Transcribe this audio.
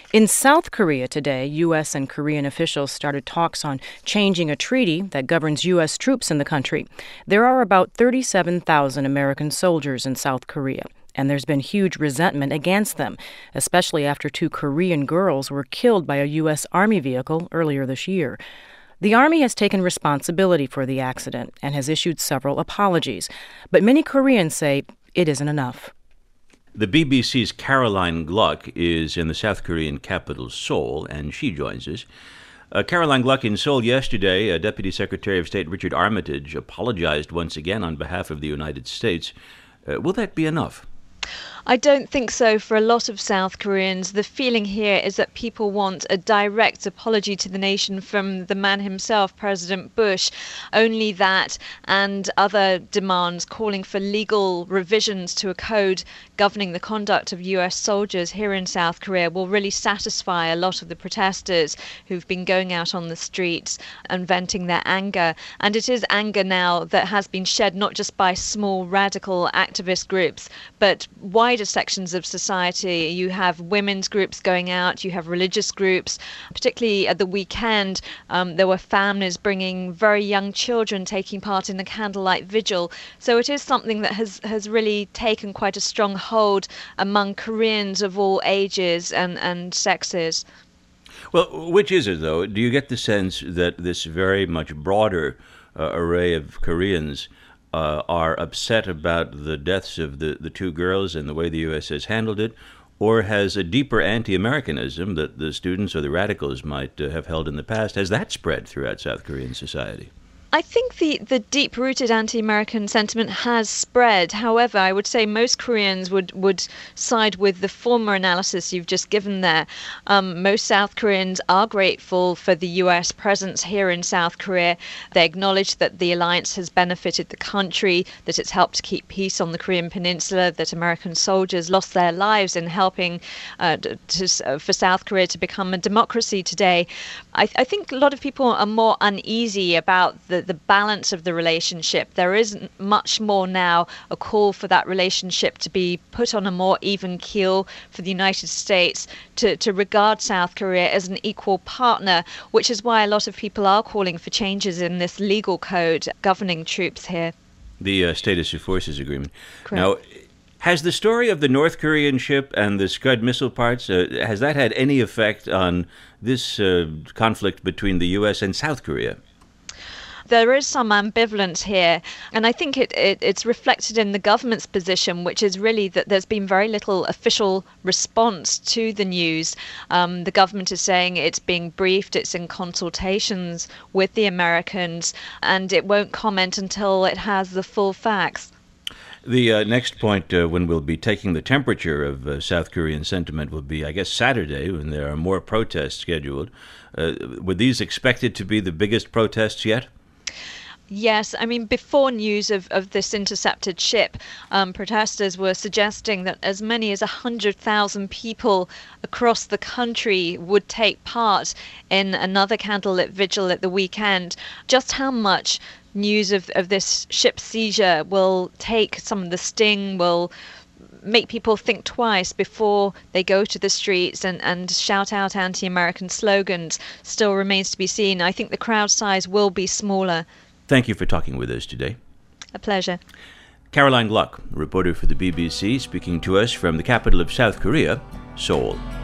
In South Korea today, U.S. and Korean officials started talks on changing a treaty that governs U.S. troops in the country. There are about 37,000 American soldiers in South Korea, and there's been huge resentment against them, especially after 2 Korean girls were killed by a U.S. Army vehicle earlier this year. The Army has taken responsibility for the accident and has issued several apologies, but many Koreans say it isn't enough. The BBC's Caroline Gluck is in the South Korean capital, Seoul, and she joins us. Caroline Gluck in Seoul yesterday, Deputy Secretary of State Richard Armitage apologized once again on behalf of the United States. Will that be enough? I don't think so for a lot of South Koreans. The feeling here is that people want a direct apology to the nation from the man himself, President Bush. Only that and other demands calling for legal revisions to a code governing the conduct of US soldiers here in South Korea will really satisfy a lot of the protesters who've been going out on the streets and venting their anger. And it is anger now that has been shed not just by small radical activist groups, but wider sections of society. You have women's groups going out, you have religious groups. Particularly at the weekend, there were families bringing very young children taking part in the candlelight vigil. So it is something that has really taken quite a strong hold among Koreans of all ages and sexes. Well, which is it, though? Do you get the sense that this very much broader array of Koreans are upset about the deaths of the 2 girls and the way the U.S. has handled it, or has a deeper anti-Americanism that the students or the radicals might have held in the past, has that spread throughout South Korean society? I think the deep-rooted anti-American sentiment has spread. However, I would say most Koreans would side with the former analysis you've just given there. Most South Koreans are grateful for the US presence here in South Korea. They acknowledge that the alliance has benefited the country, that it's helped to keep peace on the Korean Peninsula, that American soldiers lost their lives in helping for South Korea to become a democracy today. I think a lot of people are more uneasy about the balance of the relationship. There is much more now a call for that relationship to be put on a more even keel, for the United States to regard South Korea as an equal partner, which is why a lot of people are calling for changes in this legal code governing troops here. The Status of Forces Agreement. Correct. Now, has the story of the North Korean ship and the Scud missile parts, has that had any effect on this conflict between the U.S. and South Korea? There is some ambivalence here, and I think it's reflected in the government's position, which is really that there's been very little official response to the news. The government is saying it's being briefed, it's in consultations with the Americans, and it won't comment until it has the full facts. The next point when we'll be taking the temperature of South Korean sentiment will be, I guess, Saturday, when there are more protests scheduled. Were these expected to be the biggest protests yet? Yes, I mean, before news of this intercepted ship, protesters were suggesting that as many as 100,000 people across the country would take part in another candlelit vigil at the weekend. Just how much news of this ship seizure will take some of the sting, will make people think twice before they go to the streets and shout out anti-American slogans still remains to be seen. I think the crowd size will be smaller. Thank you for talking with us today. A pleasure. Caroline Gluck, reporter for the BBC, speaking to us from the capital of South Korea, Seoul.